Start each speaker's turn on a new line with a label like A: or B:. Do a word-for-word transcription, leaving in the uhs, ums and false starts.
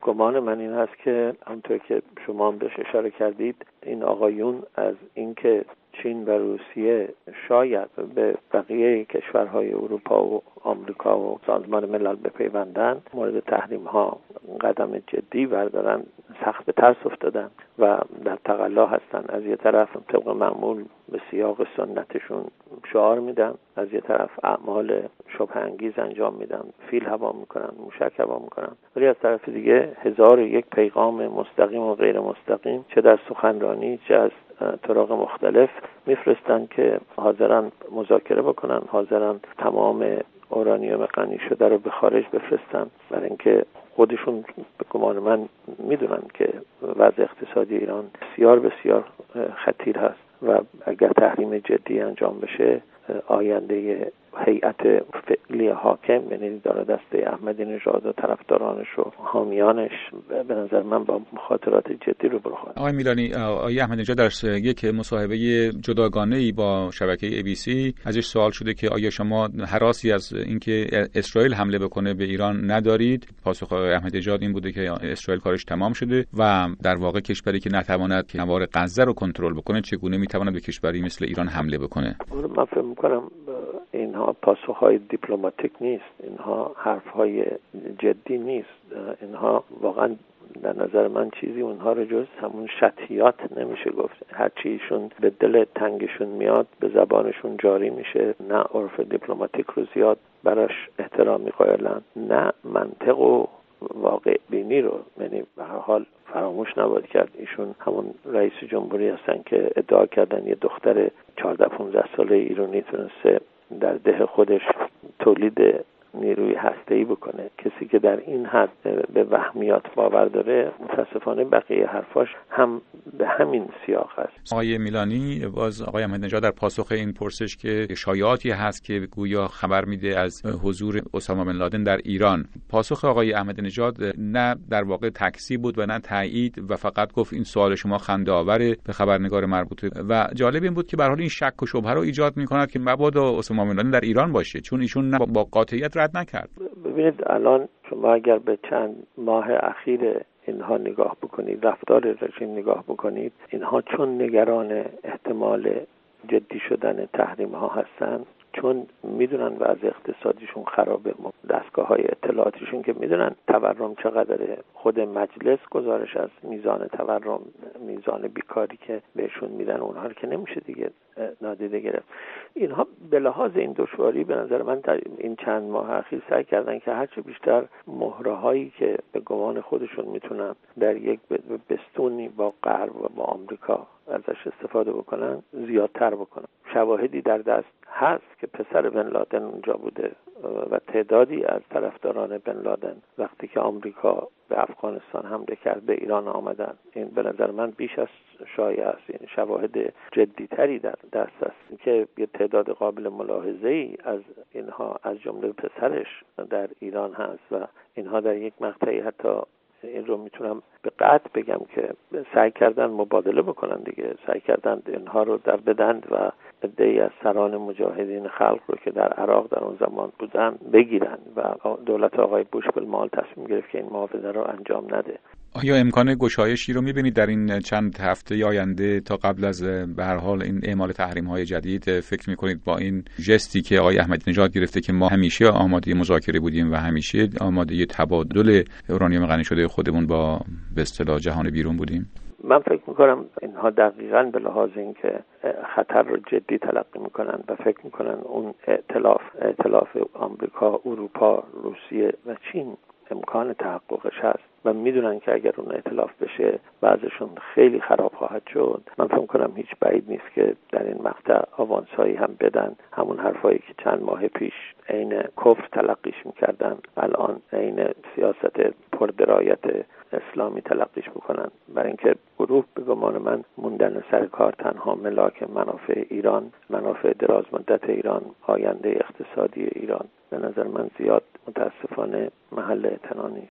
A: گمان من این هست که همونطور که شما هم بهش اشاره کردید، این آقایون از اینکه چین و روسیه شاید به بقیه کشورهای اروپا و آمریکا و سازمان ملل بپیوندن، مورد تحریم ها قدم جدی بردارن، سخت به ترس افتادن و در تقلا هستن. از یه طرف طبق معمول به سیاق سنتشون شعار میدن، از یه طرف اعمال شبه انگیز انجام میدن، فیل هوا میکنن، موشک هوا میکنن، ولی از طرف دیگه هزار و یک پیغام مستقیم و غیر مستقیم چه در سخنرانی چه از طرق مختلف میفرستن که حاضرن مذاکره بکنن، حاضرن تمام اورانیوم غنی شده رو به خارج بفرستن، برای اینکه خودشون به گمان من میدونن که وضع اقتصادی ایران بسیار بسیار خطیر هست و اگر تحریم جدی انجام بشه آینده هیئت فعلی حاکم، یعنی داره دسته احمدی نژاد و طرفدارانش و حامیانش، به نظر من با مخاطرات جدی رو برخورد.
B: آقای میلانی، آقای احمدی نژاد در یک مصاحبه جداگانه‌ای با شبکه ای بی سی ازش سوال شده که آیا شما هراسی از اینکه اسرائیل حمله بکنه به ایران ندارید؟ پاسخ آقای احمدی نژاد این بوده که اسرائیل کارش تمام شده و در واقع کشوری که نتواند که نوار غزه رو کنترل بکنه چگونه میتواند به کشوری مثل ایران حمله بکنه؟
A: من فکر می‌کنم اینها پاسخهای دیپلماتیک نیست، اینها حرفهای جدی نیست، اینها واقعا در نظر من چیزی اونها رو جز همون شطحیات نمیشه گفت. هر چیشون به دل تنگشون میاد به زبانشون جاری میشه، نه عرف دیپلماتیک رو زیاد براش احترامی قائلن، نه منطق و واقع بینی رو. یعنی به هر حال فراموش نباید کرد ایشون همون رئیس جمهوری هستن که ادعا کردن یه دختر چهارده پانزده ساله ایرانی تونسته در ده خودش تولید نیروی هسته‌ای بکنه. کسی که در این حد به وهمیات باور داره متاسفانه بقیه حرفاش هم به همین سیاق است.
B: آقای میلانی، باز آقای احمدی نژاد در پاسخ این پرسش که شایعاتی هست که گویا خبر میده از حضور اسامه بن لادن در ایران، پاسخ آقای احمدی نژاد نه در واقع تکذیب بود و نه تایید و فقط گفت این سوال شما خنده‌آوره به خبرنگار مربوطه. و جالب این بود که به هر حال این شک و شبهه رو ایجاد می‌کند که مبادا اسامه بن لادن در ایران باشه، چون ایشون با قاطعیت رد نکرد.
A: ببینید الان شما اگر به چند ماه اخیر اینها نگاه بکنید، رفتار رژیم نگاه بکنید، اینها چون نگران احتمال جدی شدن تحریم ها هستن، چون میدونن وضع اقتصادیشون خرابه، دستگاه های اطلاعاتیشون که میدونن تورم چقدره، خود مجلس گزارش از میزان تورم، میزان بیکاری که بهشون میدن اونها رو که نمیشه دیگه نادیده گرفت. اینها به لحاظ این دشواری به نظر من در این چند ماه اخیر سعی کردن که هرچه بیشتر مهره هایی که به گمان خودشون میتونن در یک بستونی با غرب و با آمریکا ازش استفاده بکنن زیادتر بکنن. شواهدی در دست هست که پسر بن لادن اونجا بوده و تعدادی از طرفداران بن لادن وقتی که آمریکا به افغانستان حمله کرد به ایران آمدن. این به نظر من بیش از شایعه است، این شواهد جدی‌تری در دست است که یه تعداد قابل ملاحظه‌ای از اینها از جمله پسرش در ایران هست و اینها در یک مقطعی حتی این رو میتونم به قطع بگم که سعی کردن مبادله بکنن دیگه، سعی کردن اینها رو در بدند و عده‌ای از سران مجاهدین خلق رو که در عراق در اون زمان بودن بگیرن و دولت آقای بوش بالمال تصمیم گرفت که این معاهده رو انجام نده.
B: آیا امکان گشایشی رو می‌بینید در این چند هفته آینده تا قبل از به هر حال این اعمال تحریم‌های جدید؟ فکر می‌کنید با این ژستی که آقای احمدی نژاد گرفته که ما همیشه آماده مذاکره بودیم و همیشه آماده تبادل اورانیوم غنی شده خودمون با به اصطلاح جهان بیرون بودیم؟
A: من فکر میکنم اینها دقیقاً به لحاظ اینکه خطر رو جدی تلقی میکنن و فکر میکنن اون ائتلاف ائتلاف آمریکا، اروپا، روسیه و چین امکان تحققش هست و میدونن که اگر اون ائتلاف بشه بعضشون خیلی خراب خواهد شد. من فکر کنم هیچ بعید نیست که در این مقطع آوانسایی هم بدن، همون حرفایی که چند ماه پیش عین کفر تلقیش میکردن الان عین سیاست پردرایت اسلامی تلقیش بکنن، برای اینکه گروه به گمان من موندن سر کار تنها ملاک منافع ایران، منافع دراز مدت ایران، آینده اقتصادی ایران به نظر من زیاد متاسفانه محل اعتنا نیست.